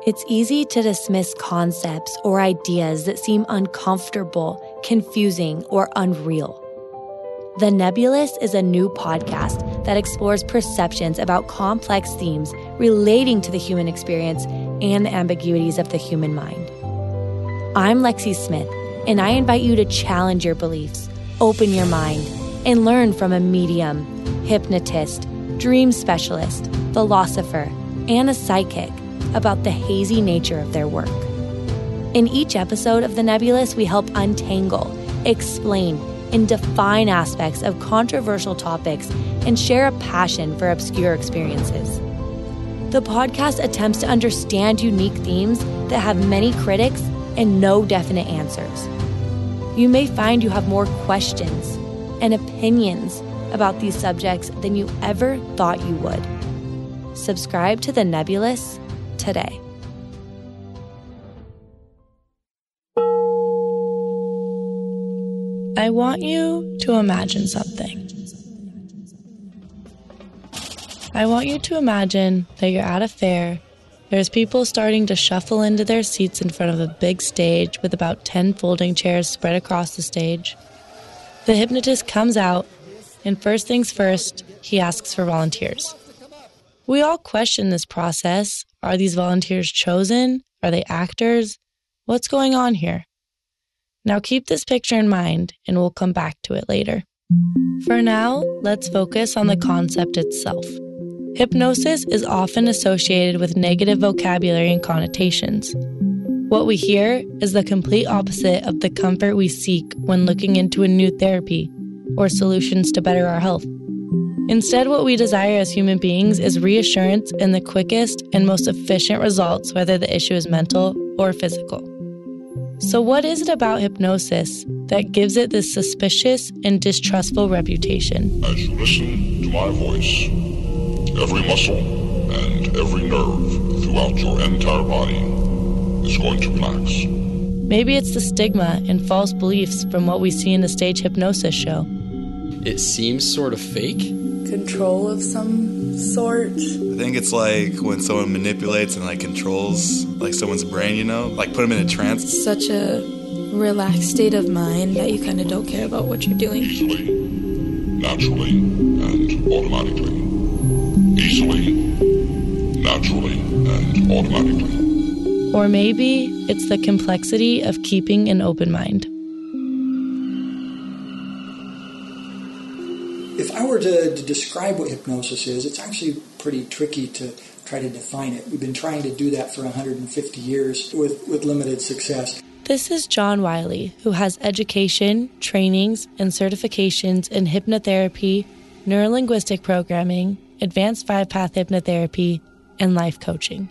It's easy to dismiss concepts or ideas that seem uncomfortable, confusing, or unreal. The Nebulous is a new podcast that explores perceptions about complex themes relating to the human experience and the ambiguities of the human mind. I'm Lexi Smith, and I invite you to challenge your beliefs, open your mind, and learn from a medium, hypnotist, dream specialist, philosopher, and a psychic about the hazy nature of their work. In each episode of The Nebulous, we help untangle, explain, and define aspects of controversial topics and share a passion for obscure experiences. The podcast attempts to understand unique themes that have many critics and no definite answers. You may find you have more questions and opinions about these subjects than you ever thought you would. Subscribe to The Nebulous today. I want you to imagine something. I want you to imagine that you're at a fair. There's people starting to shuffle into their seats in front of a big stage with about 10 folding chairs spread across the stage. The hypnotist comes out, and first things first, he asks for volunteers. We all question this process. Are these volunteers chosen? Are they actors? What's going on here? Now keep this picture in mind, and we'll come back to it later. For now, let's focus on the concept itself. Hypnosis is often associated with negative vocabulary and connotations. What we hear is the complete opposite of the comfort we seek when looking into a new therapy or solutions to better our health. Instead, what we desire as human beings is reassurance and the quickest and most efficient results, whether the issue is mental or physical. So what is it about hypnosis that gives it this suspicious and distrustful reputation? As you listen to my voice, every muscle and every nerve throughout your entire body is going to relax. Maybe it's the stigma and false beliefs from what we see in a stage hypnosis show. It seems sort of fake. Control of some sort. I think it's like when someone manipulates and controls someone's brain, put them in a trance. Such a relaxed state of mind that you kind of don't care about what you're doing. Easily, naturally, and automatically. Easily, naturally, and automatically. Or maybe it's the complexity of keeping an open mind. If I were to describe what hypnosis is, it's actually pretty tricky to try to define it. We've been trying to do that for 150 years with limited success. This is John Wiley, who has education, trainings, and certifications in hypnotherapy, neurolinguistic programming, advanced 5-path hypnotherapy, and life coaching.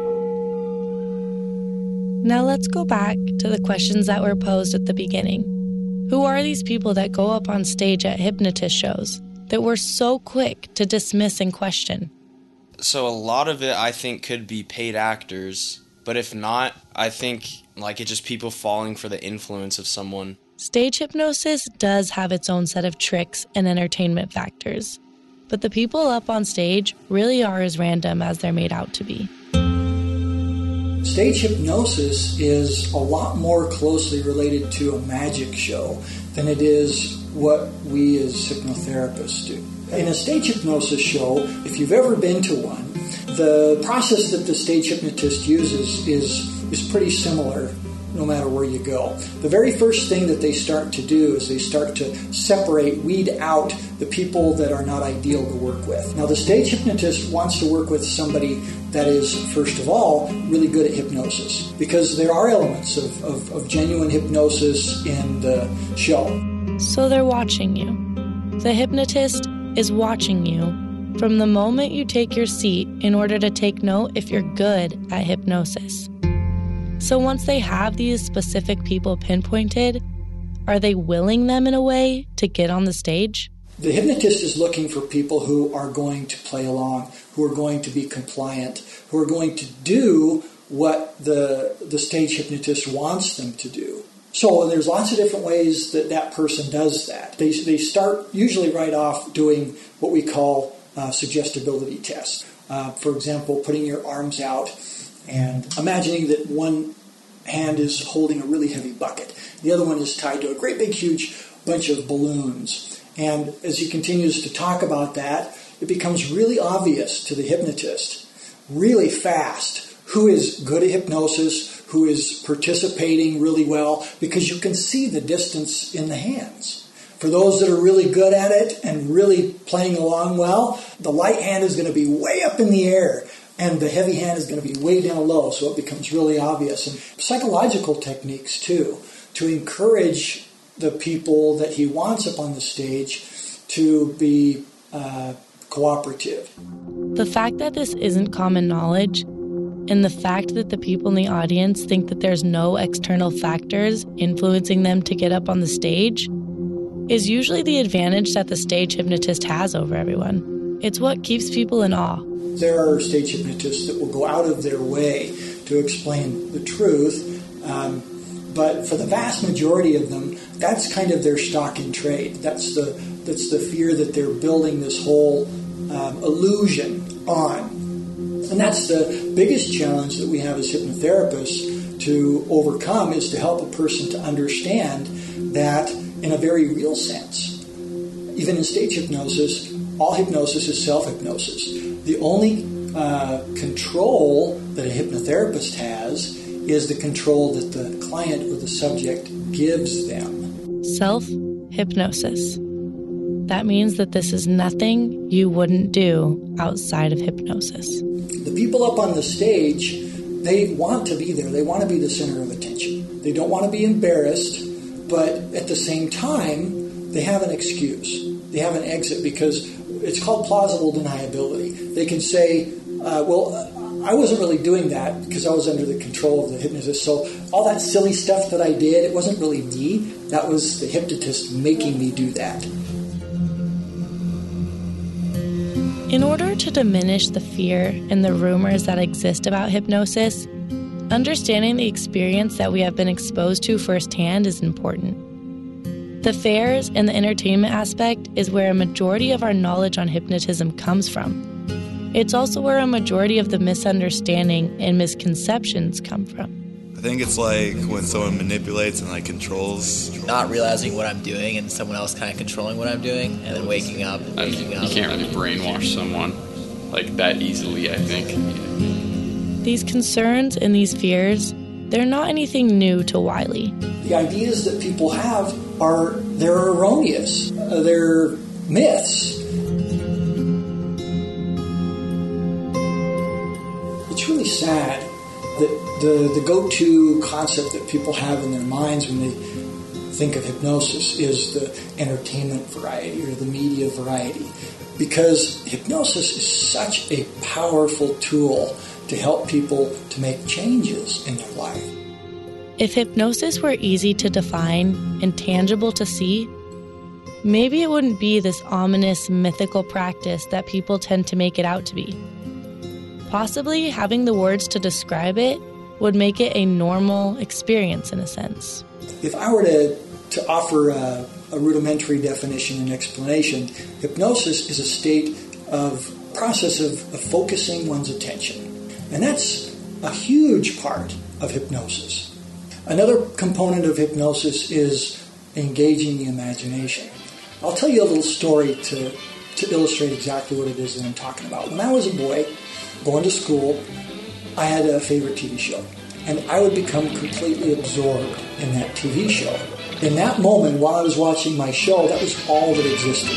Now let's go back to the questions that were posed at the beginning. Who are these people that go up on stage at hypnotist shows that we're so quick to dismiss and question? So a lot of it, I think, could be paid actors. But if not, I think it's just people falling for the influence of someone. Stage hypnosis does have its own set of tricks and entertainment factors. But the people up on stage really are as random as they're made out to be. Stage hypnosis is a lot more closely related to a magic show than it is what we as hypnotherapists do. In a stage hypnosis show, if you've ever been to one, the process that the stage hypnotist uses is pretty similar no matter where you go. The very first thing that they start to do is they start to weed out the people that are not ideal to work with. Now, the stage hypnotist wants to work with somebody that is, first of all, really good at hypnosis, because there are elements of genuine hypnosis in the show. So they're watching you. The hypnotist is watching you from the moment you take your seat in order to take note if you're good at hypnosis. So once they have these specific people pinpointed, are they willing them in a way to get on the stage? The hypnotist is looking for people who are going to play along, who are going to be compliant, who are going to do what the stage hypnotist wants them to do. So there's lots of different ways that person does that. They start usually right off doing what we call suggestibility tests. For example, putting your arms out and imagining that one hand is holding a really heavy bucket. The other one is tied to a great big huge bunch of balloons. And as he continues to talk about that, it becomes really obvious to the hypnotist, really fast, who is good at hypnosis, who is participating really well, because you can see the distance in the hands. For those that are really good at it and really playing along well, the light hand is going to be way up in the air and the heavy hand is going to be way down low, so it becomes really obvious. And psychological techniques, too, to encourage the people that he wants up on the stage to be cooperative. The fact that this isn't common knowledge, and the fact that the people in the audience think that there's no external factors influencing them to get up on the stage, is usually the advantage that the stage hypnotist has over everyone. It's what keeps people in awe. There are stage hypnotists that will go out of their way to explain the truth, but for the vast majority of them, that's kind of their stock in trade. That's the fear that they're building this whole illusion on. And that's the biggest challenge that we have as hypnotherapists to overcome, is to help a person to understand that in a very real sense. Even in stage hypnosis, all hypnosis is self-hypnosis. The only control that a hypnotherapist has is the control that the client or the subject gives them. Self-hypnosis. That means that this is nothing you wouldn't do outside of hypnosis. The people up on the stage, they want to be there. They want to be the center of attention. They don't want to be embarrassed, but at the same time, they have an excuse. They have an exit, because it's called plausible deniability. They can say, I wasn't really doing that because I was under the control of the hypnotist. So all that silly stuff that I did, it wasn't really me. That was the hypnotist making me do that. In order to diminish the fear and the rumors that exist about hypnosis, understanding the experience that we have been exposed to firsthand is important. The fairs and the entertainment aspect is where a majority of our knowledge on hypnotism comes from. It's also where a majority of the misunderstanding and misconceptions come from. I think it's like when someone manipulates and like controls. Not realizing what I'm doing and someone else kind of controlling what I'm doing, and then waking up. You can't really brainwash someone like that easily, I think. These concerns and these fears, they're not anything new to Wiley. The ideas that people have they're erroneous. They're myths. It's really sad that the go-to concept that people have in their minds when they think of hypnosis is the entertainment variety or the media variety, because hypnosis is such a powerful tool to help people to make changes in their life. If hypnosis were easy to define and tangible to see, maybe it wouldn't be this ominous, mythical practice that people tend to make it out to be. Possibly having the words to describe it would make it a normal experience in a sense. If I were to offer a rudimentary definition and explanation, hypnosis is a state of process of focusing one's attention. And that's a huge part of hypnosis. Another component of hypnosis is engaging the imagination. I'll tell you a little story to illustrate exactly what it is that I'm talking about. When I was a boy, going to school, I had a favorite TV show. And I would become completely absorbed in that TV show. In that moment, while I was watching my show, that was all that existed.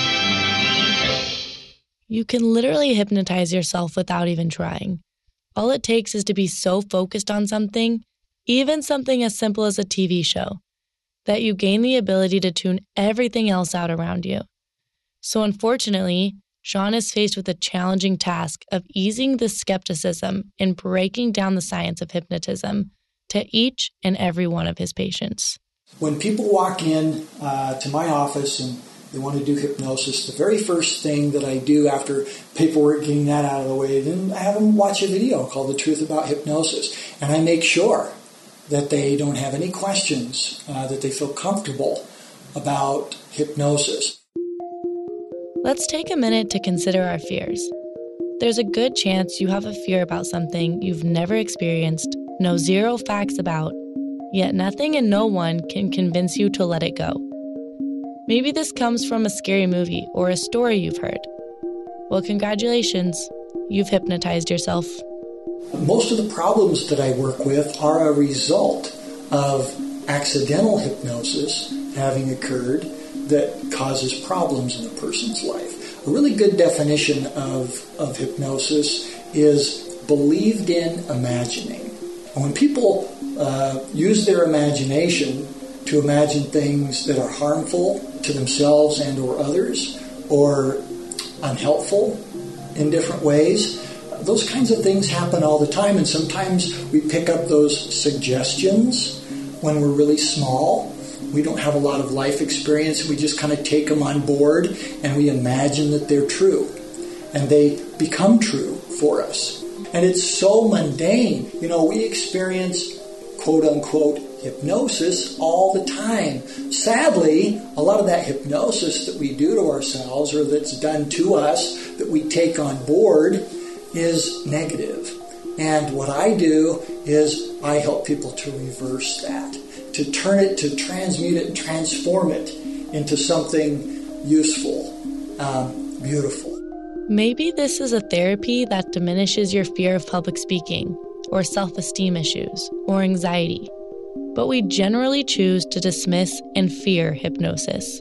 You can literally hypnotize yourself without even trying. All it takes is to be so focused on something, even something as simple as a TV show, that you gain the ability to tune everything else out around you. So unfortunately, Sean is faced with the challenging task of easing the skepticism and breaking down the science of hypnotism to each and every one of his patients. When people walk in to my office and they want to do hypnosis, the very first thing that I do after paperwork, getting that out of the way, then I have them watch a video called The Truth About Hypnosis. And I make sure that they don't have any questions, that they feel comfortable about hypnosis. Let's take a minute to consider our fears. there's a good chance you have a fear about something you've never experienced, know zero facts about, yet nothing and no one can convince you to let it go. Maybe this comes from a scary movie or a story you've heard. Well, congratulations, you've hypnotized yourself. Most of the problems that I work with are a result of accidental hypnosis having occurred that causes problems in a person's life. A really good definition of hypnosis is believed in imagining. And when people use their imagination to imagine things that are harmful to themselves and or others, or unhelpful in different ways, those kinds of things happen all the time, and sometimes we pick up those suggestions when we're really small. We don't have a lot of life experience. We just kind of take them on board and we imagine that they're true. And they become true for us. And it's so mundane. You know, we experience quote-unquote hypnosis all the time. Sadly, a lot of that hypnosis that we do to ourselves or that's done to us that we take on board is negative. And what I do is I help people to reverse that, to turn it, to transmute it, and transform it into something useful, beautiful. Maybe this is a therapy that diminishes your fear of public speaking, or self-esteem issues, or anxiety. But we generally choose to dismiss and fear hypnosis.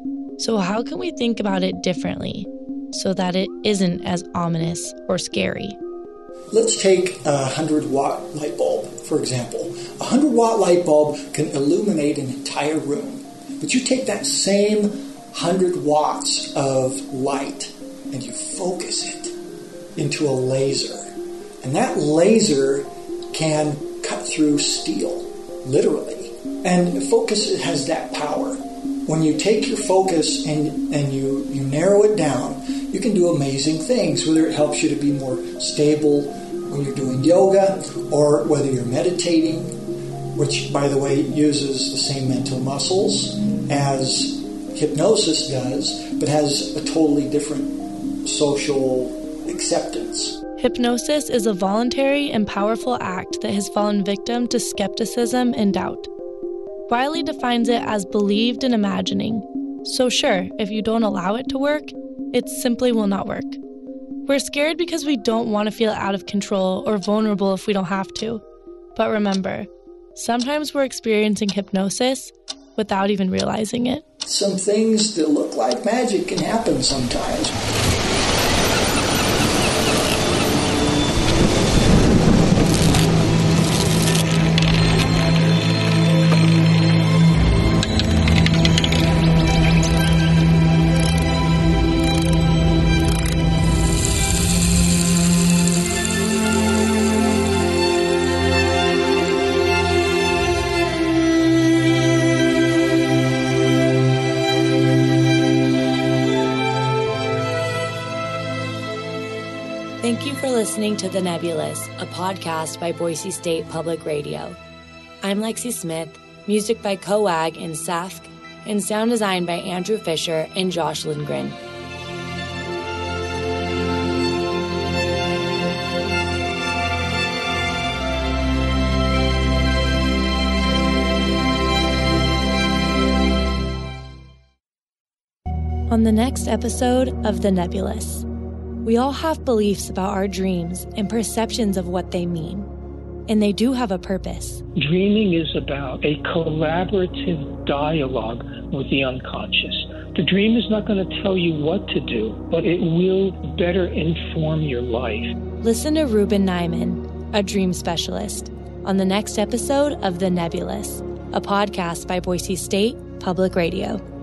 So how can we think about it differently so that it isn't as ominous or scary? Let's take a 100-watt light bulb, for example. A 100-watt light bulb can illuminate an entire room. But you take that same 100 watts of light and you focus it into a laser. And that laser can cut through steel, literally. And focus has that power. When you take your focus and you narrow it down, you can do amazing things, whether it helps you to be more stable when you're doing yoga or whether you're meditating, which, by the way, uses the same mental muscles as hypnosis does, but has a totally different social acceptance. Hypnosis is a voluntary and powerful act that has fallen victim to skepticism and doubt. Wiley defines it as believed in imagining. So sure, if you don't allow it to work, it simply will not work. We're scared because we don't want to feel out of control or vulnerable if we don't have to. But remember, sometimes we're experiencing hypnosis without even realizing it. Some things that look like magic can happen sometimes. Thank you for listening to The Nebulous, a podcast by Boise State Public Radio. I'm Lexi Smith, music by Coag and Safk, and sound design by Andrew Fisher and Josh Lindgren. On the next episode of The Nebulous, we all have beliefs about our dreams and perceptions of what they mean, and they do have a purpose. Dreaming is about a collaborative dialogue with the unconscious. The dream is not going to tell you what to do, but it will better inform your life. Listen to Ruben Nyman, a dream specialist, on the next episode of The Nebulous, a podcast by Boise State Public Radio.